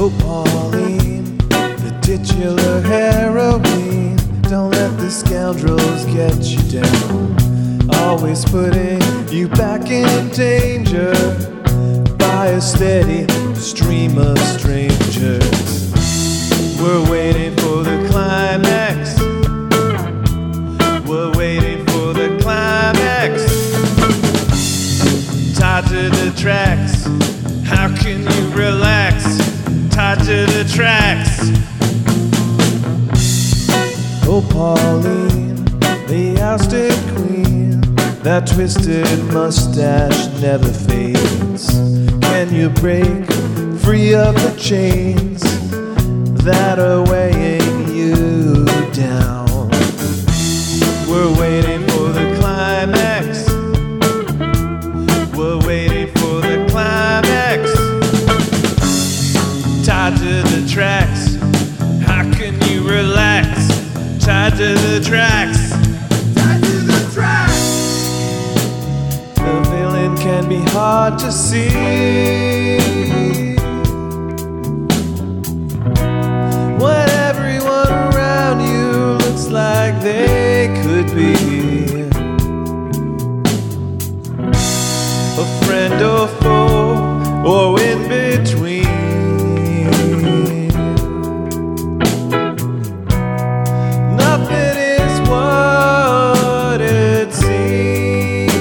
Oh, Pauline, the titular heroine. Don't let the scoundrels get you down. Always putting you back in danger by a steady stream of strangers. We're waiting for the climax. We're waiting for the climax. Tied to the tracks. How can you relax? Tied to the tracks. Oh, Pauline, the ousted queen. That twisted mustache never fades. Can you break free of the chains that are weighing you down? We're waiting for the climax. We're waiting for the climax. Tied to the tracks. How can you relax? Tied to the tracks. Tied to the tracks. The villain can be hard to see when everyone around you looks like they could be a friend or foe or in between. Nothing is what it seems.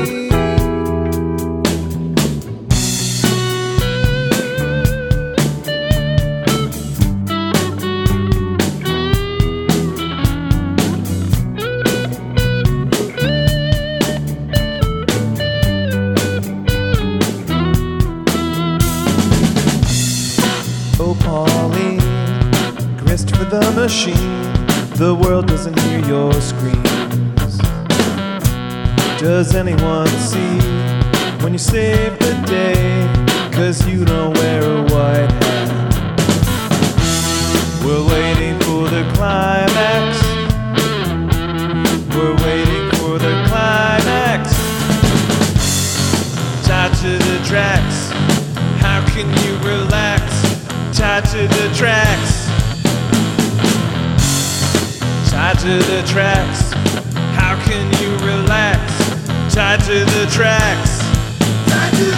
Oh, Pauline, grist for the machine. The world doesn't hear your screams. Does anyone see when you save the day? 'Cause you don't wear a white hat. We're waiting for the climax. We're waiting for the climax. Tied to the tracks. How can you relax? Tied to the tracks. Tied to the tracks. How can you relax? Tied to the tracks. Tied to